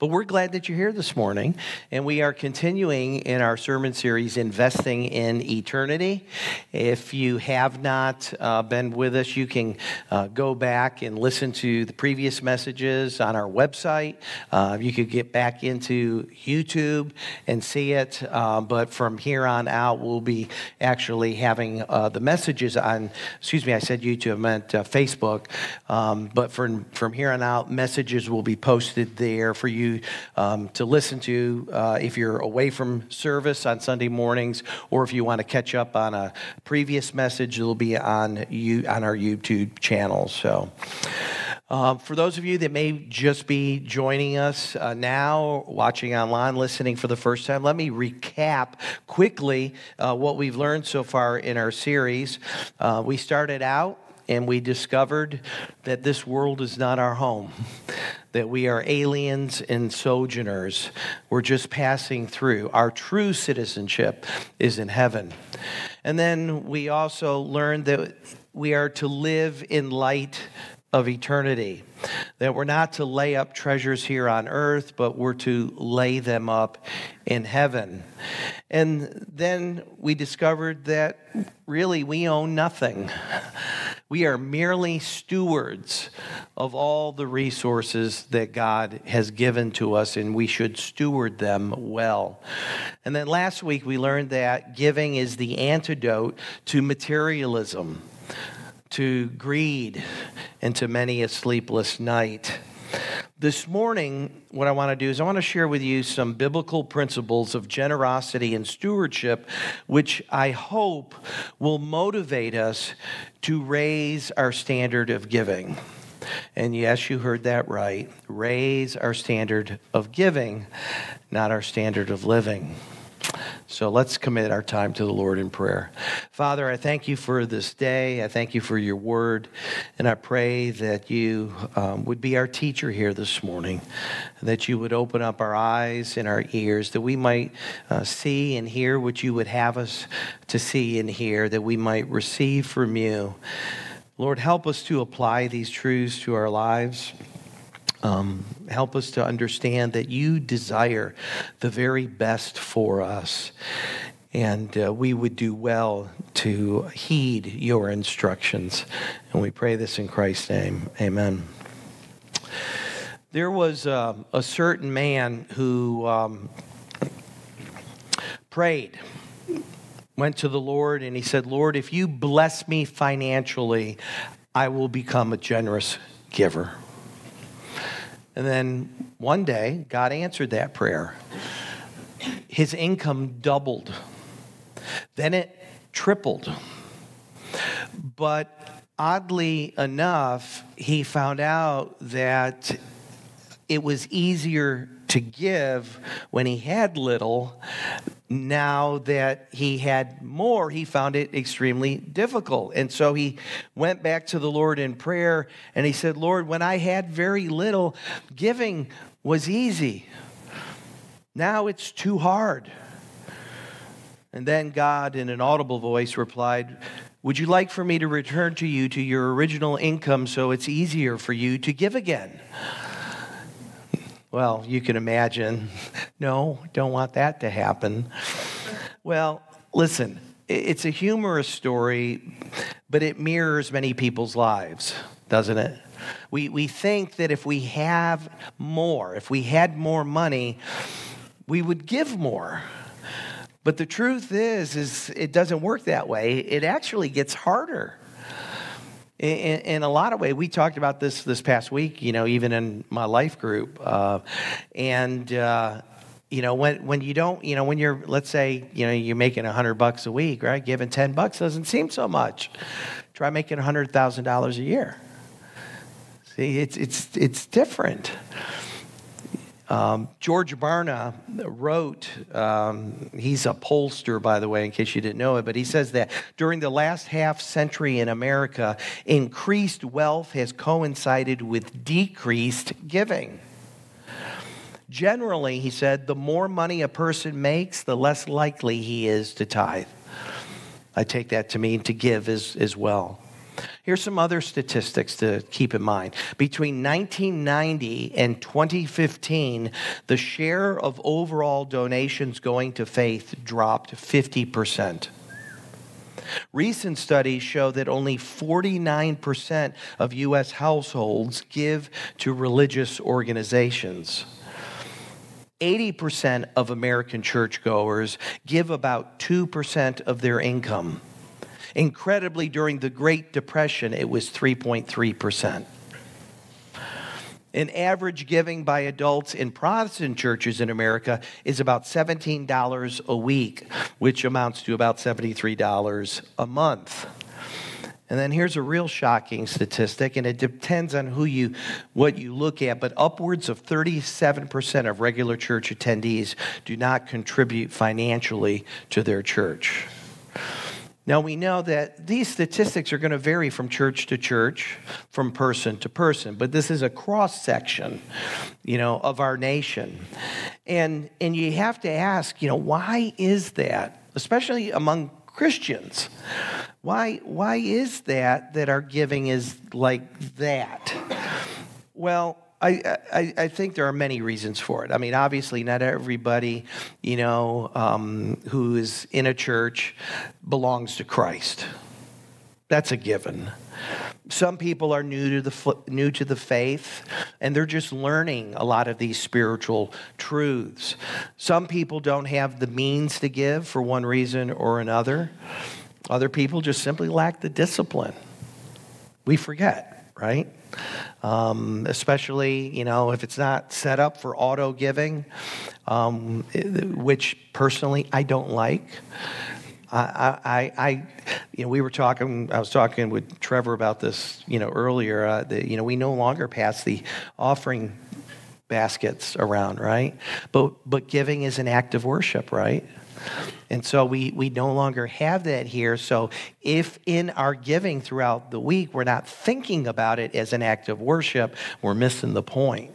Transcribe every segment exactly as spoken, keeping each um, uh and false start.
But we're glad that you're here this morning, and we are continuing in our sermon series, Investing in Eternity. If you have not uh, been with us, you can uh, go back and listen to the previous messages on our website. Uh, you could get back into YouTube and see it, uh, but from here on out, we'll be actually having uh, the messages on, excuse me, I said YouTube, I meant uh, Facebook, um, but from, from here on out, messages will be posted there for you Um, to listen to uh, if you're away from service on Sunday mornings, or if you want to catch up on a previous message, it'll be on you on our YouTube channel. So, uh, for those of you that may just be joining us uh, now, watching online, listening for the first time, let me recap quickly uh, what we've learned so far in our series. Uh, we started out and we discovered that this world is not our home, that we are aliens and sojourners. We're just passing through. Our true citizenship is in heaven. And then we also learned that we are to live in light of eternity, that we're not to lay up treasures here on earth, but we're to lay them up in heaven. And then we discovered that really we own nothing. We are merely stewards of all the resources that God has given to us, and we should steward them well. And then last week we learned that giving is the antidote to materialism, to greed, and to many a sleepless night. This morning, what I want to do is I want to share with you some biblical principles of generosity and stewardship, which I hope will motivate us to raise our standard of giving. And yes, you heard that right. Raise our standard of giving, not our standard of living. So let's commit our time to the Lord in prayer. Father, I thank you for this day. I thank you for your word. And I pray that you um, would be our teacher here this morning, that you would open up our eyes and our ears, that we might uh, see and hear what you would have us to see and hear, that we might receive from you. Lord, help us to apply these truths to our lives. Um, help us to understand that you desire the very best for us, and uh, we would do well to heed your instructions. And we pray this in Christ's name. Amen. There was uh, a certain man who um, prayed, went to the Lord, and he said, Lord, if you bless me financially, I will become a generous giver. And then one day, God answered that prayer. His income doubled. Then it tripled. But oddly enough, he found out that it was easier to give when he had little. Now that he had more, he found it extremely difficult. And so he went back to the Lord in prayer, and he said, Lord, when I had very little, giving was easy. Now it's too hard. And then God, in an audible voice, replied, would you like for me to return to you to your original income so it's easier for you to give again? Well, you can imagine, no, don't want that to happen. Well, listen, it's a humorous story, but it mirrors many people's lives, doesn't it? We we think that if we have more, if we had more money, we would give more. But the truth is, is it doesn't work that way. It actually gets harder. In, in a lot of ways, we talked about this this past week, you know, even in my life group. Uh, and, uh, you know, when when you don't, you know, when you're, let's say, you know, you're making a hundred bucks a week, right? Giving ten bucks doesn't seem so much. Try making a hundred thousand dollars a year. See, it's it's it's different. Um, George Barna wrote, um, he's a pollster, by the way, in case you didn't know it, but he says that during the last half century in America, increased wealth has coincided with decreased giving. Generally, he said, the more money a person makes, the less likely he is to tithe. I take that to mean to give as, as well. Here's some other statistics to keep in mind. Between nineteen ninety and twenty fifteen, the share of overall donations going to faith dropped fifty percent. Recent studies show that only forty-nine percent of U S households give to religious organizations. eighty percent of American churchgoers give about two percent of their income. Incredibly, during the Great Depression, it was three point three percent. An average giving by adults in Protestant churches in America is about seventeen dollars a week, which amounts to about seventy-three dollars a month. And then here's a real shocking statistic, and it depends on who you, what you look at, but upwards of thirty-seven percent of regular church attendees do not contribute financially to their church. Now, we know that these statistics are going to vary from church to church, from person to person, but this is a cross-section, you know, of our nation. And, and you have to ask, you know, why is that, especially among Christians? Why, why is that that our giving is like that? Well, I, I, I think there are many reasons for it. I mean, obviously, not everybody, you know, um, who is in a church belongs to Christ. That's a given. Some people are new to the new to the faith, and they're just learning a lot of these spiritual truths. Some people don't have the means to give for one reason or another. Other people just simply lack the discipline. We forget, right? Um, especially, you know, if it's not set up for auto giving, um, which personally I don't like. I, I, I, you know, we were talking. I was talking with Trevor about this, you know, earlier. Uh, the, you know, we no longer pass the offering baskets around, right? But but giving is an act of worship, right? And so we, we no longer have that here. So if in our giving throughout the week, we're not thinking about it as an act of worship, we're missing the point.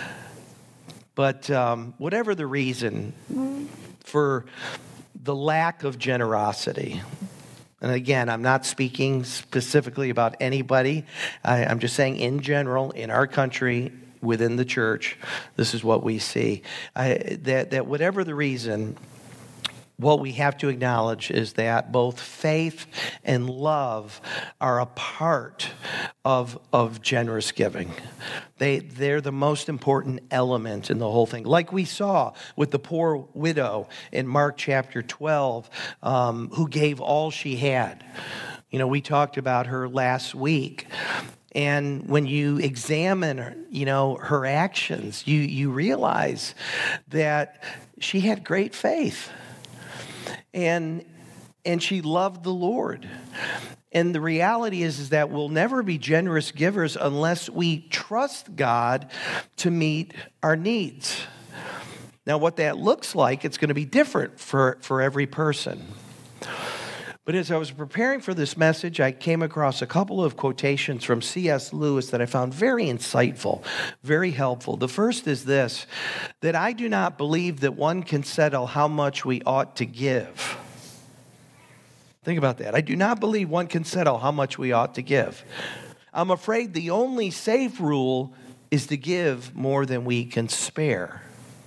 But um, whatever the reason for the lack of generosity, and again, I'm not speaking specifically about anybody. I, I'm just saying in general, in our country, within the church, this is what we see. I, that, that whatever the reason, what we have to acknowledge is that both faith and love are a part of, of generous giving. They, they're the most important element in the whole thing. Like we saw with the poor widow in Mark chapter twelve, um, who gave all she had. You know, we talked about her last week. And when you examine, you know, her actions, you, you realize that she had great faith. And and she loved the Lord. And the reality is, is that we'll never be generous givers unless we trust God to meet our needs. Now, what that looks like, it's going to be different for, for every person. But as I was preparing for this message, I came across a couple of quotations from C S Lewis that I found very insightful, very helpful. The first is this, that I do not believe that one can settle how much we ought to give. Think about that. I do not believe one can settle how much we ought to give. I'm afraid the only safe rule is to give more than we can spare.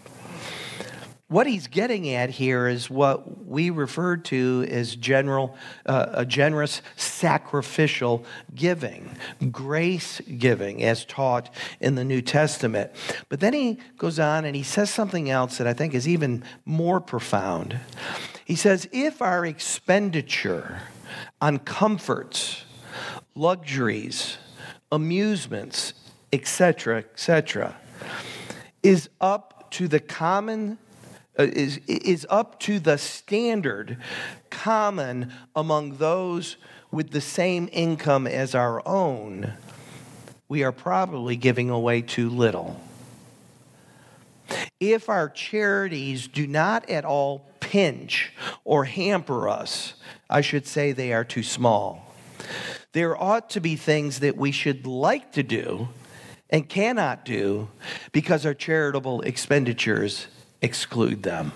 What he's getting at here is what we refer to as general, uh, a generous sacrificial giving, grace giving, as taught in the New Testament. But then he goes on and he says something else that I think is even more profound. He says, if our expenditure on comforts, luxuries, amusements, et cetera, et cetera, is up to the common Is, is up to the standard common among those with the same income as our own, we are probably giving away too little. If our charities do not at all pinch or hamper us, I should say they are too small. There ought to be things that we should like to do and cannot do because our charitable expenditures exclude them.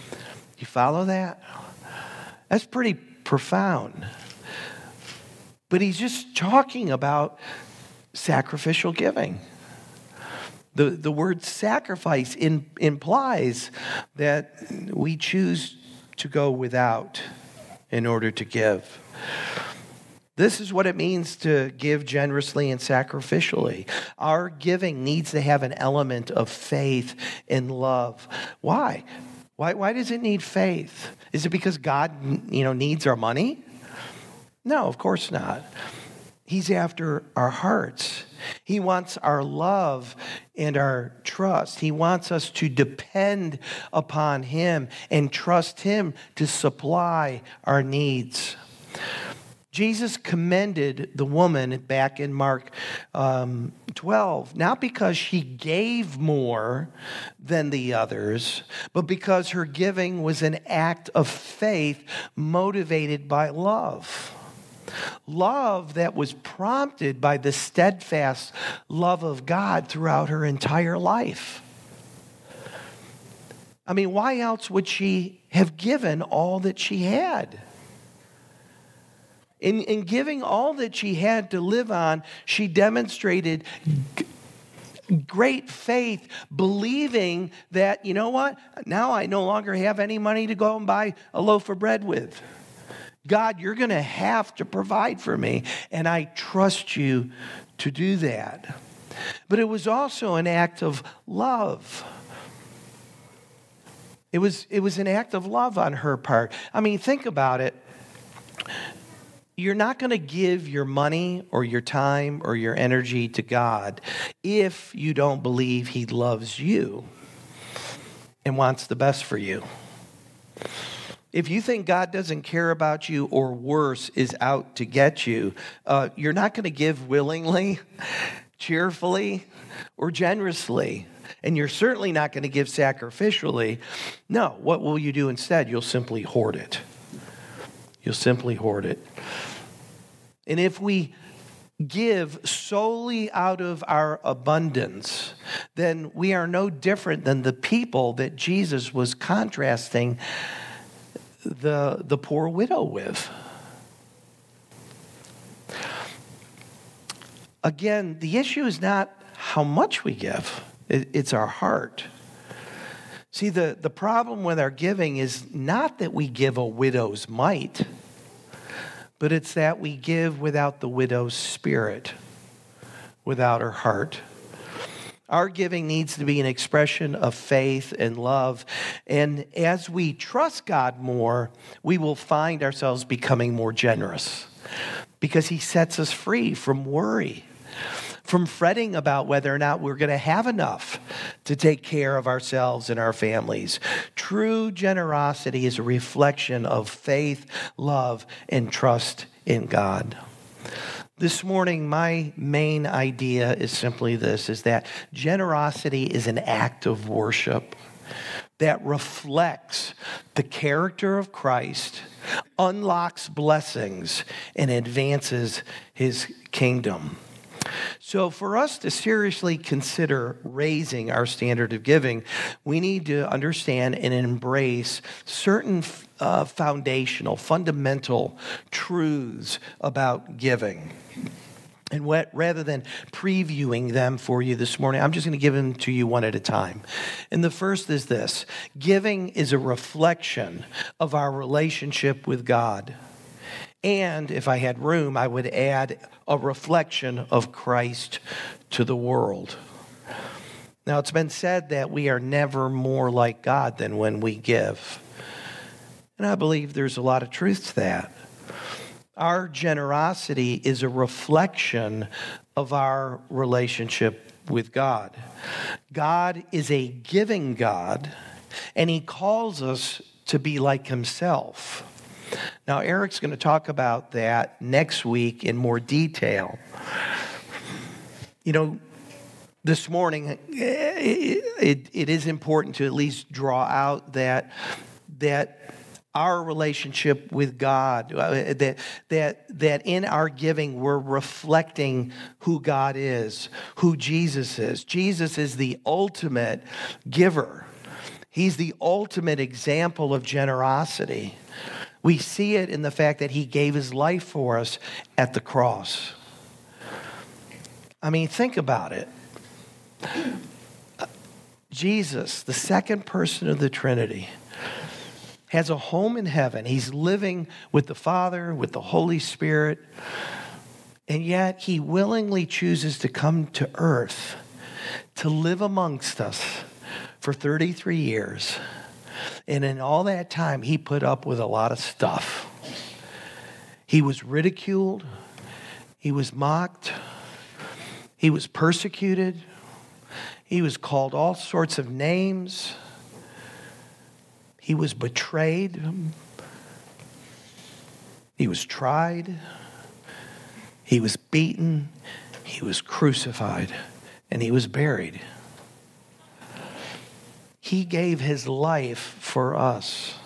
You follow that? That's pretty profound. but he's just talking about sacrificial giving. The, the word sacrifice in, implies that we choose to go without in order to give. This is what it means to give generously and sacrificially. Our giving needs to have an element of faith and love. Why? Why, why does it need faith? Is it because God, you know, needs our money? No, of course not. He's after our hearts. He wants our love and our trust. He wants us to depend upon Him and trust Him to supply our needs. Jesus commended the woman back in Mark um, twelve, not because she gave more than the others, but because her giving was an act of faith motivated by love. Love that was prompted by the steadfast love of God throughout her entire life. I mean, why else would she have given all that she had? In, in giving all that she had to live on, she demonstrated g- great faith, believing that, you know what, now I no longer have any money to go and buy a loaf of bread with. God, you're going to have to provide for me, and I trust you to do that. But it was also an act of love. It was, it was an act of love on her part. I mean, think about it. You're not going to give your money or your time or your energy to God if you don't believe He loves you and wants the best for you. If you think God doesn't care about you, or worse, is out to get you, uh, you're not going to give willingly, cheerfully, or generously. And you're certainly not going to give sacrificially. No, what will you do instead? You'll simply hoard it. You'll simply hoard it. And if we give solely out of our abundance, then we are no different than the people that Jesus was contrasting the, the poor widow with. Again, the issue is not how much we give. It, it's our heart. See, the, the problem with our giving is not that we give a widow's mite, but it's that we give without the widow's spirit, without her heart. Our giving needs to be an expression of faith and love. And as we trust God more, we will find ourselves becoming more generous, because He sets us free from worry, from fretting about whether or not we're going to have enough to take care of ourselves and our families. True generosity is a reflection of faith, love, and trust in God. This morning, my main idea is simply this, is that generosity is an act of worship that reflects the character of Christ, unlocks blessings, and advances His kingdom. So for us to seriously consider raising our standard of giving, we need to understand and embrace certain uh, foundational, fundamental truths about giving. And what, rather than previewing them for you this morning, I'm just going to give them to you one at a time. And the first is this: giving is a reflection of our relationship with God. And if I had room, I would add a reflection of Christ to the world. Now, it's been said that we are never more like God than when we give. And I believe there's a lot of truth to that. Our generosity is a reflection of our relationship with God. God is a giving God, and He calls us to be like Himself. Now, Eric's going to talk about that next week in more detail. You know, this morning, it, it, it is important to at least draw out that, that our relationship with God, uh, that, that, that in our giving, we're reflecting who God is, who Jesus is. Jesus is the ultimate giver. He's the ultimate example of generosity. We see it in the fact that he gave his life for us at the cross. I mean, think about it. Jesus, the second person of the Trinity, has a home in heaven. He's living with the Father, with the Holy Spirit, and yet he willingly chooses to come to earth to live amongst us for thirty-three years. And in all that time, he put up with a lot of stuff. He was ridiculed. He was mocked. He was persecuted. He was called all sorts of names. He was betrayed. He was tried. He was beaten. He was crucified. And he was buried. He gave his life for us.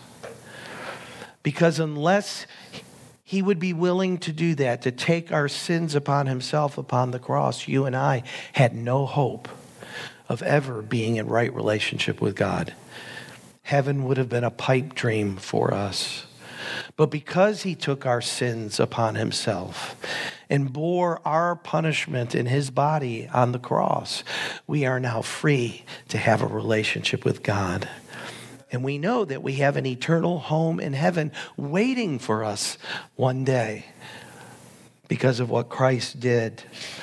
Because unless he would be willing to do that, to take our sins upon himself upon the cross, you and I had no hope of ever being in right relationship with God. Heaven would have been a pipe dream for us. But because he took our sins upon himself and bore our punishment in his body on the cross, we are now free to have a relationship with God. And we know that we have an eternal home in heaven waiting for us one day because of what Christ did.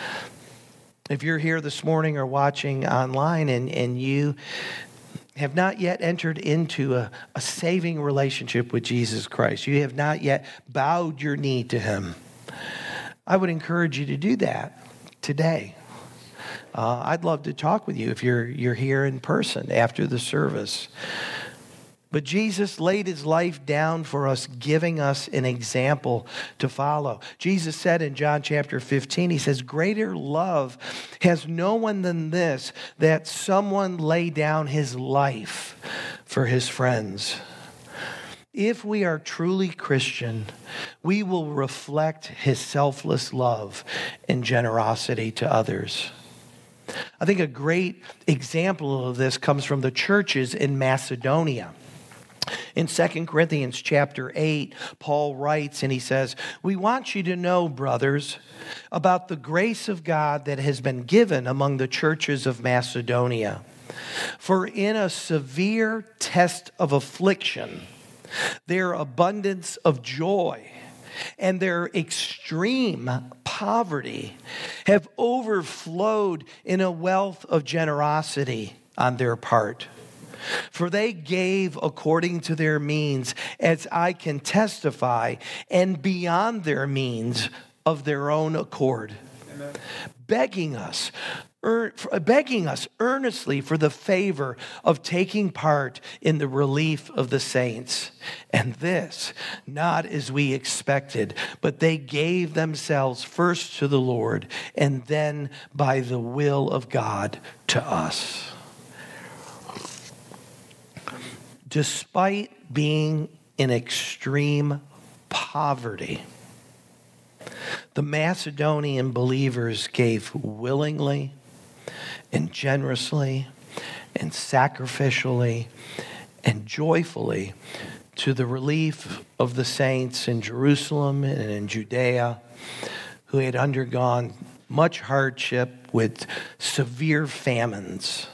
If you're here this morning or watching online and, and you have not yet entered into a, a saving relationship with Jesus Christ, you have not yet bowed your knee to him, I would encourage you to do that today. Uh, I'd love to talk with you if you're you're here in person after the service. But Jesus laid his life down for us, giving us an example to follow. Jesus said in John chapter fifteen, he says, "Greater love has no one than this, that someone lay down his life for his friends." If we are truly Christian, we will reflect his selfless love and generosity to others. I think a great example of this comes from the churches in Macedonia. In Second Corinthians chapter eight, Paul writes and he says, "We want you to know, brothers, about the grace of God that has been given among the churches of Macedonia. For in a severe test of affliction, their abundance of joy and their extreme poverty have overflowed in a wealth of generosity on their part. For they gave according to their means, as I can testify, and beyond their means of their own accord, Amen. begging us, er, begging us earnestly for the favor of taking part in the relief of the saints. And this, not as we expected, but they gave themselves first to the Lord, and then by the will of God to us." Despite being in extreme poverty, the Macedonian believers gave willingly and generously and sacrificially and joyfully to the relief of the saints in Jerusalem and in Judea who had undergone much hardship with severe famines.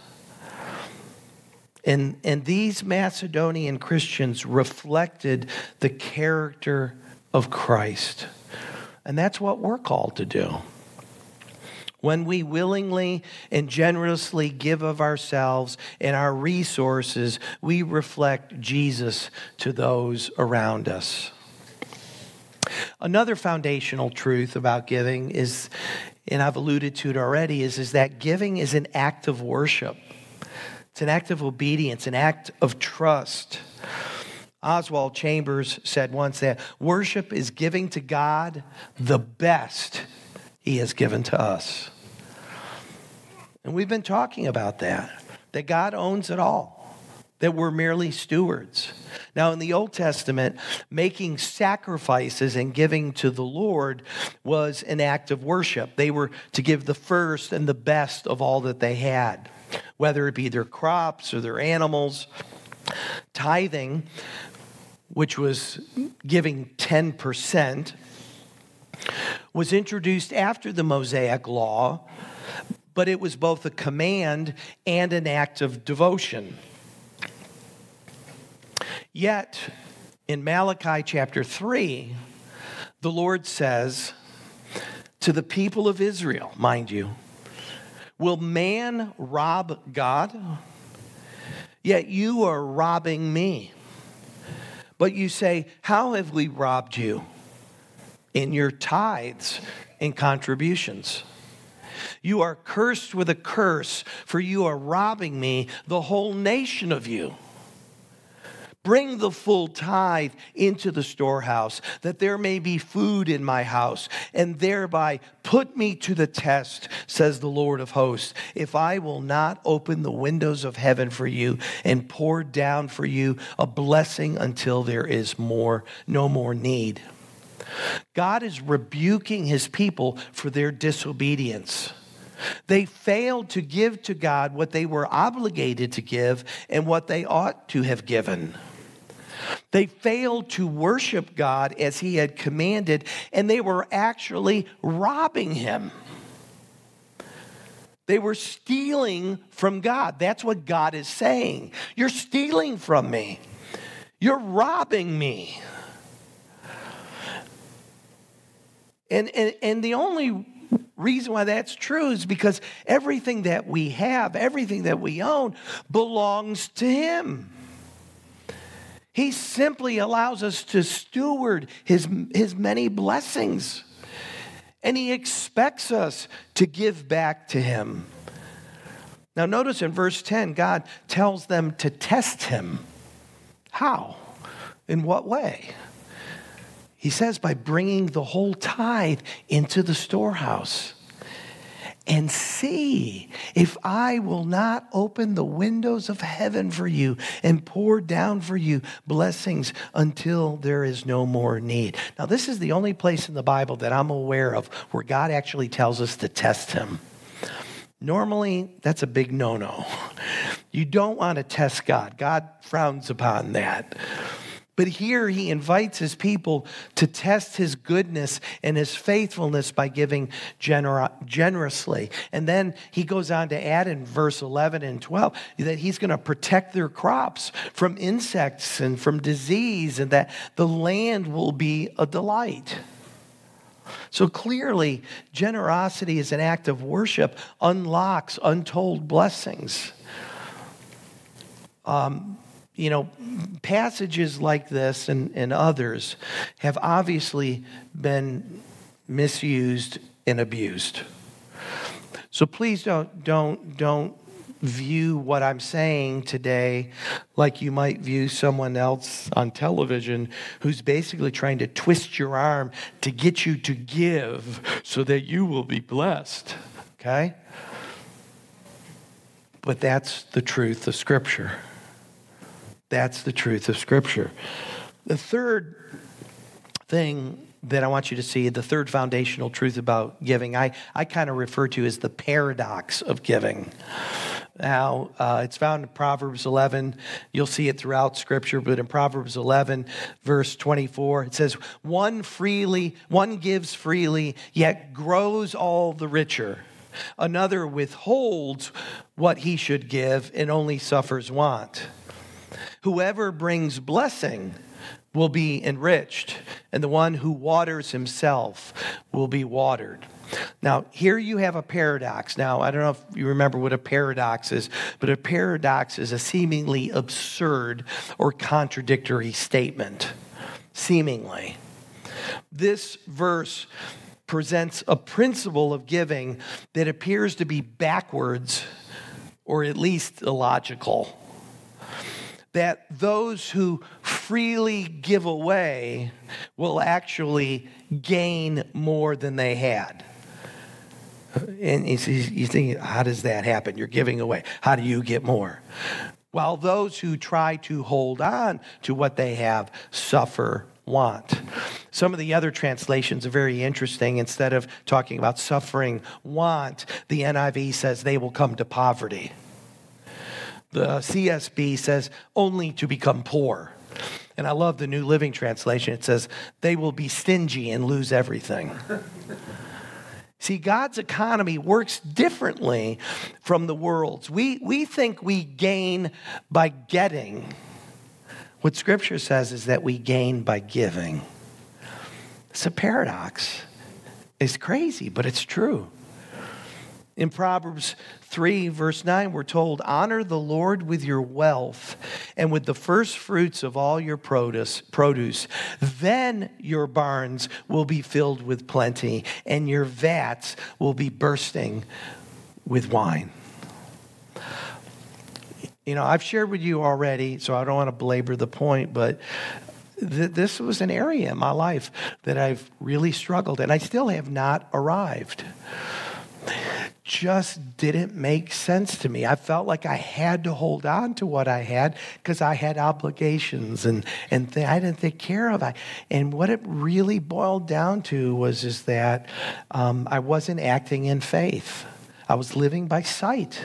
And, and these Macedonian Christians reflected the character of Christ. And that's what we're called to do. When we willingly and generously give of ourselves and our resources, we reflect Jesus to those around us. Another foundational truth about giving is, and I've alluded to it already, is, is that giving is an act of worship. It's an act of obedience, an act of trust. Oswald Chambers said once that worship is giving to God the best he has given to us. And we've been talking about that, that God owns it all, that we're merely stewards. Now, in the Old Testament, making sacrifices and giving to the Lord was an act of worship. They were to give the first and the best of all that they had, whether it be their crops or their animals. Tithing which was giving ten percent, was introduced after the Mosaic Law, but it was both a command and an act of devotion. Yet, in Malachi chapter three, the Lord says to the people of Israel, mind you, will man rob God? Yet you are robbing me. But you say, how have we robbed you? In your tithes and contributions. You are cursed with a curse, for you are robbing me, the whole nation of you. Bring the full tithe into the storehouse, that there may be food in my house, and thereby put me to the test, says the Lord of hosts, if I will not open the windows of heaven for you and pour down for you a blessing until there is more, no more need. God is rebuking his people for their disobedience. They failed to give to God what they were obligated to give and what they ought to have given. They failed to worship God as he had commanded, and they were actually robbing him. They were stealing from God. That's what God is saying. You're stealing from me. You're robbing me. And, and, and the only reason why that's true is because everything that we have, everything that we own, belongs to him. He simply allows us to steward his, his many blessings. And he expects us to give back to him. Now notice in verse ten, God tells them to test him. How? In what way? He says by bringing the whole tithe into the storehouse. And see if I will not open the windows of heaven for you and pour down for you blessings until there is no more need. Now, this is the only place in the Bible that I'm aware of where God actually tells us to test him. Normally, that's a big no-no. You don't want to test God. God frowns upon that. But here he invites his people to test his goodness and his faithfulness by giving gener- generously. And then he goes on to add in verse eleven and twelve that he's going to protect their crops from insects and from disease, and that the land will be a delight. So clearly, generosity as an act of worship unlocks untold blessings. Um, You know, passages like this and, and others have obviously been misused and abused. So please don't don't don't view what I'm saying today like you might view someone else on television who's basically trying to twist your arm to get you to give so that you will be blessed. Okay? But that's the truth of Scripture. That's the truth of Scripture. The third thing that I want you to see, the third foundational truth about giving, I, I kind of refer to as the paradox of giving. Now, uh, it's found in Proverbs eleven. You'll see it throughout Scripture, but in Proverbs eleven, verse twenty-four, it says, One freely, one gives freely, yet grows all the richer. Another withholds what he should give and only suffers want. Whoever brings blessing will be enriched, and the one who waters himself will be watered. Now, here you have a paradox. Now, I don't know if you remember what a paradox is, but a paradox is a seemingly absurd or contradictory statement. Seemingly. This verse presents a principle of giving that appears to be backwards or at least illogical. That those who freely give away will actually gain more than they had. And you think, how does that happen? You're giving away. How do you get more? While those who try to hold on to what they have suffer want. Some of the other translations are very interesting. Instead of talking about suffering want, the N I V says they will come to poverty. The C S B says only to become poor. And I love the New Living Translation. It says, they will be stingy and lose everything. See, God's economy works differently from the world's. We, we think we gain by getting. What Scripture says is that we gain by giving. It's a paradox. It's crazy, but it's true. In Proverbs three, verse nine, we're told, honor the Lord with your wealth and with the first fruits of all your produce, produce. Then your barns will be filled with plenty, and your vats will be bursting with wine. You know, I've shared with you already, so I don't want to belabor the point, but th- this was an area in my life that I've really struggled, and I still have not arrived. Just didn't make sense to me. I felt like I had to hold on to what I had because I had obligations and, and th- I didn't take care of it. And what it really boiled down to was is that um, I wasn't acting in faith. I was living by sight.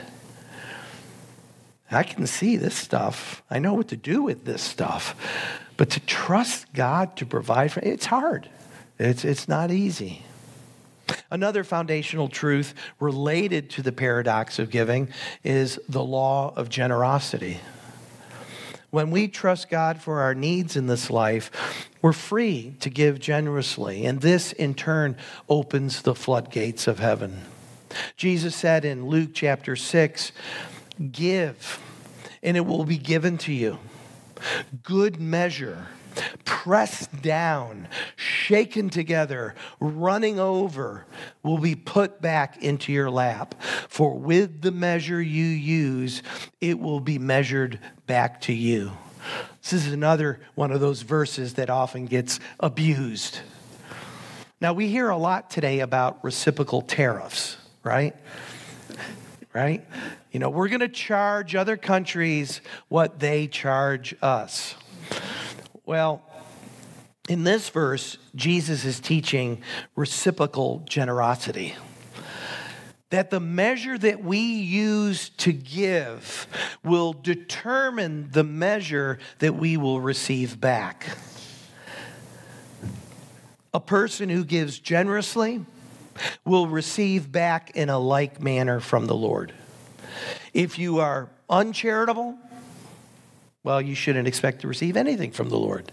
I can see this stuff. I know what to do with this stuff. But to trust God to provide for it's hard. It's, it's not easy. Another foundational truth related to the paradox of giving is the law of generosity. When we trust God for our needs in this life, we're free to give generously, and this in turn opens the floodgates of heaven. Jesus said in Luke chapter six, give, and it will be given to you. Good measure, pressed down, shaken together, running over, will be put back into your lap. For with the measure you use, it will be measured back to you. This is another one of those verses that often gets abused. Now, we hear a lot today about reciprocal tariffs, right? Right? You know, we're going to charge other countries what they charge us. Well, in this verse, Jesus is teaching reciprocal generosity. That the measure that we use to give will determine the measure that we will receive back. A person who gives generously will receive back in a like manner from the Lord. If you are uncharitable, well, you shouldn't expect to receive anything from the Lord.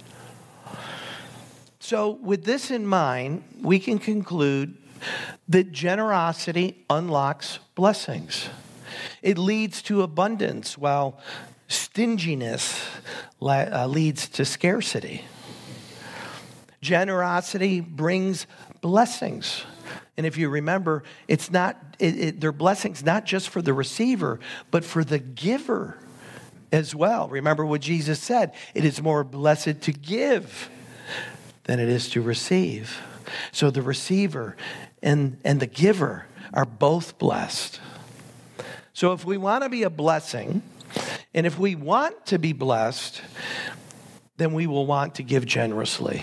So with this in mind, we can conclude that generosity unlocks blessings. It leads to abundance, while stinginess leads to scarcity. Generosity brings blessings. And if you remember, it's not it, it, they're blessings not just for the receiver, but for the giver as well. Remember what Jesus said, it is more blessed to give than it is to receive. So the receiver and, and the giver are both blessed. So if we want to be a blessing, and if we want to be blessed, then we will want to give generously.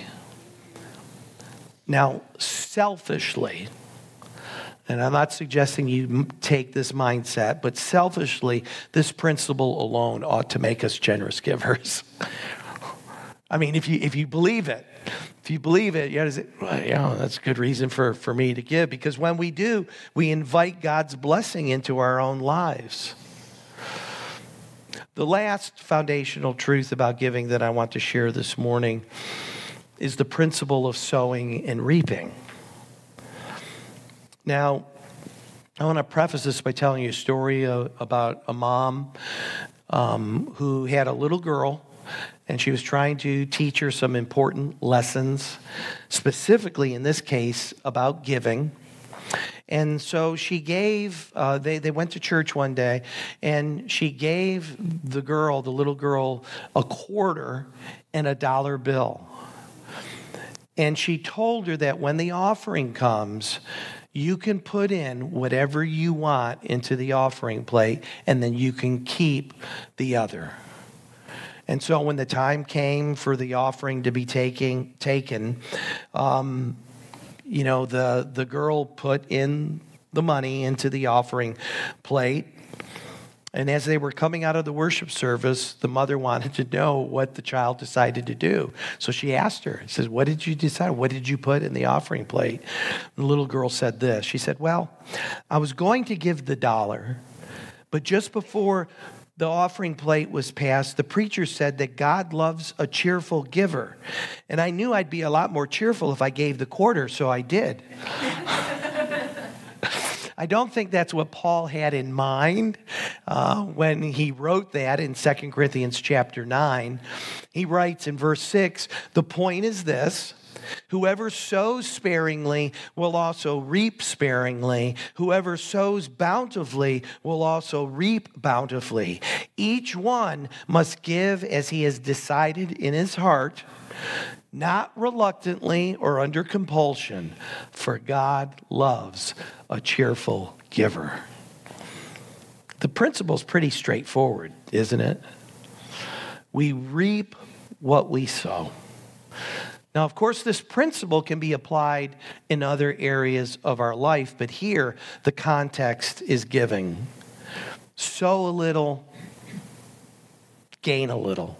Now, selfishly, and I'm not suggesting you take this mindset, but selfishly, this principle alone ought to make us generous givers. I mean, if you if you believe it, if you believe it, you gotta say, well, yeah, that's a good reason for, for me to give. Because when we do, we invite God's blessing into our own lives. The last foundational truth about giving that I want to share this morning is the principle of sowing and reaping. Now, I want to preface this by telling you a story uh, about a mom um, who had a little girl, and she was trying to teach her some important lessons, specifically in this case about giving. And so she gave, uh, they, they went to church one day, and she gave the girl, the little girl, a quarter and a dollar bill. And she told her that when the offering comes, you can put in whatever you want into the offering plate, and then you can keep the other. And so when the time came for the offering to be taking, taken, um, you know, the, the girl put in the money into the offering plate. And as they were coming out of the worship service, the mother wanted to know what the child decided to do. So she asked her, says, what did you decide? What did you put in the offering plate? The little girl said this. She said, well, I was going to give the dollar, but just before the offering plate was passed, the preacher said that God loves a cheerful giver. And I knew I'd be a lot more cheerful if I gave the quarter, so I did. I don't think that's what Paul had in mind uh, when he wrote that in Second Corinthians chapter nine. He writes in verse six, the point is this: whoever sows sparingly will also reap sparingly. Whoever sows bountifully will also reap bountifully. Each one must give as he has decided in his heart, not reluctantly or under compulsion, for God loves a cheerful giver. The principle's pretty straightforward, isn't it? We reap what we sow. Now, of course, this principle can be applied in other areas of our life, but here the context is giving. Sow a little, gain a little.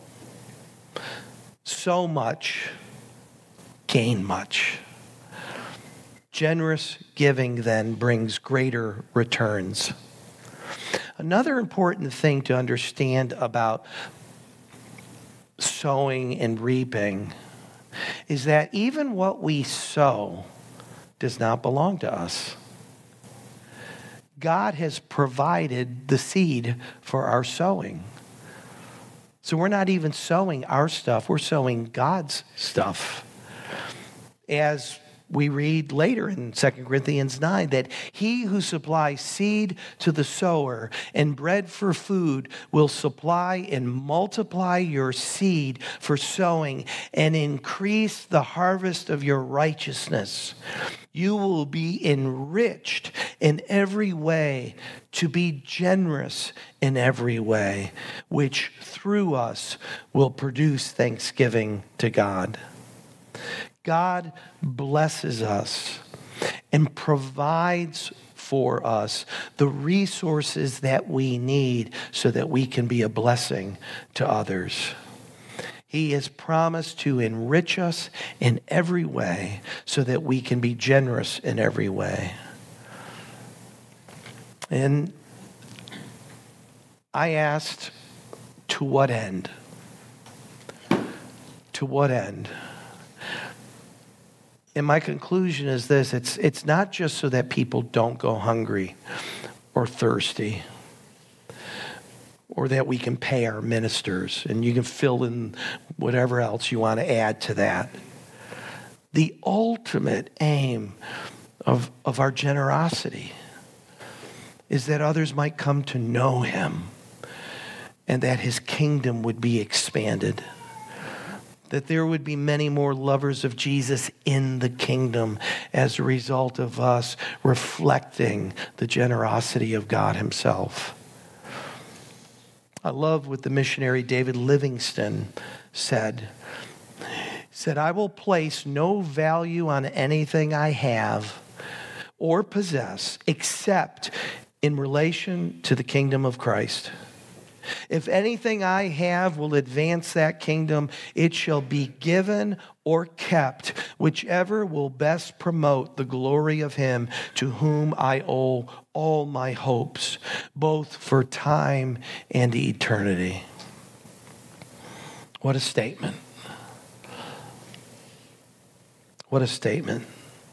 Sow much, gain much. Generous giving then brings greater returns. Another important thing to understand about sowing and reaping is that even what we sow does not belong to us. God has provided the seed for our sowing. So we're not even sowing our stuff, we're sowing God's stuff. As we read later in Second Corinthians nine that he who supplies seed to the sower and bread for food will supply and multiply your seed for sowing and increase the harvest of your righteousness. You will be enriched in every way to be generous in every way, which through us will produce thanksgiving to God. God blesses us and provides for us the resources that we need so that we can be a blessing to others. He has promised to enrich us in every way so that we can be generous in every way. And I asked, to what end? To what end? And my conclusion is this: it's, it's not just so that people don't go hungry or thirsty, or that we can pay our ministers, and you can fill in whatever else you want to add to that. The ultimate aim of, of our generosity is that others might come to know him and that his kingdom would be expanded. That there would be many more lovers of Jesus in the kingdom as a result of us reflecting the generosity of God himself. I love what the missionary David Livingstone said. He said, I will place no value on anything I have or possess except in relation to the kingdom of Christ. If anything I have will advance that kingdom, it shall be given or kept, whichever will best promote the glory of him to whom I owe all my hopes, both for time and eternity. What a statement. What a statement.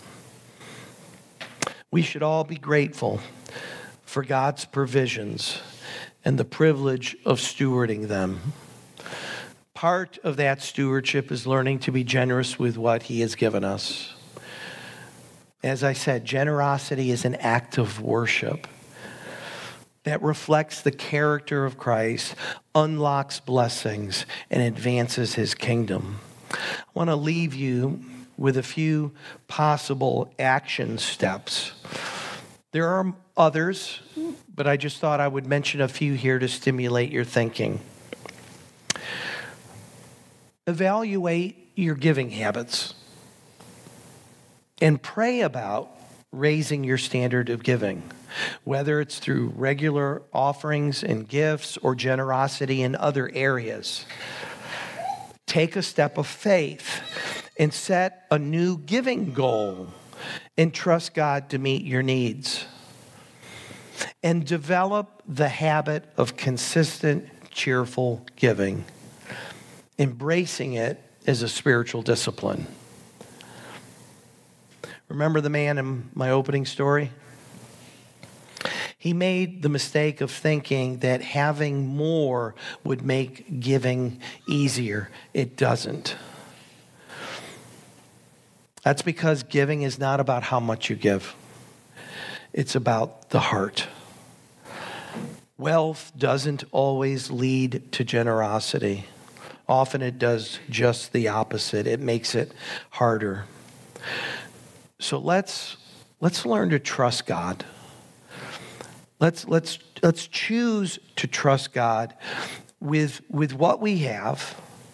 We should all be grateful for God's provisions and the privilege of stewarding them. Part of that stewardship is learning to be generous with what he has given us. As I said, generosity is an act of worship that reflects the character of Christ, unlocks blessings, and advances his kingdom. I want to leave you with a few possible action steps. There are others, but I just thought I would mention a few here to stimulate your thinking. Evaluate your giving habits and pray about raising your standard of giving. whether it's through regular offerings and gifts or generosity in other areas. Take a step of faith and set a new giving goal and trust God to meet your needs. And develop the habit of consistent, cheerful giving, embracing it as a spiritual discipline. Remember the man in my opening story? He made the mistake of thinking that having more would make giving easier. It doesn't. That's because giving is not about how much you give. It's about the heart. Wealth doesn't always lead to generosity. Often it does just the opposite. It makes it harder. So let's let's learn to trust God. Let's let's let's choose to trust God with with what we have,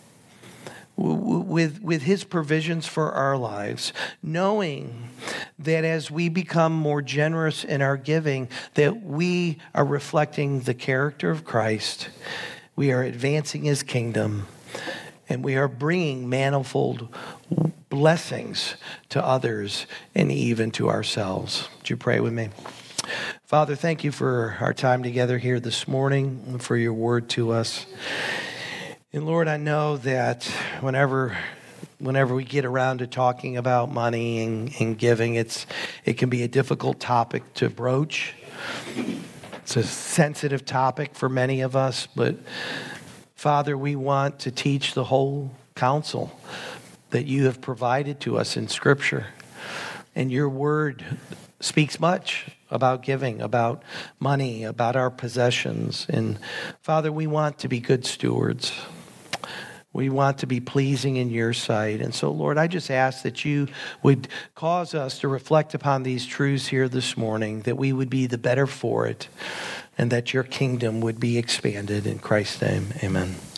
with with his provisions for our lives, knowing that as we become more generous in our giving, that we are reflecting the character of Christ. We are advancing his kingdom, and we are bringing manifold blessings to others and even to ourselves. Would you pray with me? Father, thank you for our time together here this morning and for your word to us. And Lord, I know that whenever whenever we get around to talking about money and, and giving, it's it can be a difficult topic to broach. It's a sensitive topic for many of us, but Father, we want to teach the whole counsel that you have provided to us in Scripture. And your word speaks much about giving, about money, about our possessions. And Father, we want to be good stewards. We want to be pleasing in your sight. And so, Lord, I just ask that you would cause us to reflect upon these truths here this morning, that we would be the better for it, and that your kingdom would be expanded. In Christ's name, amen.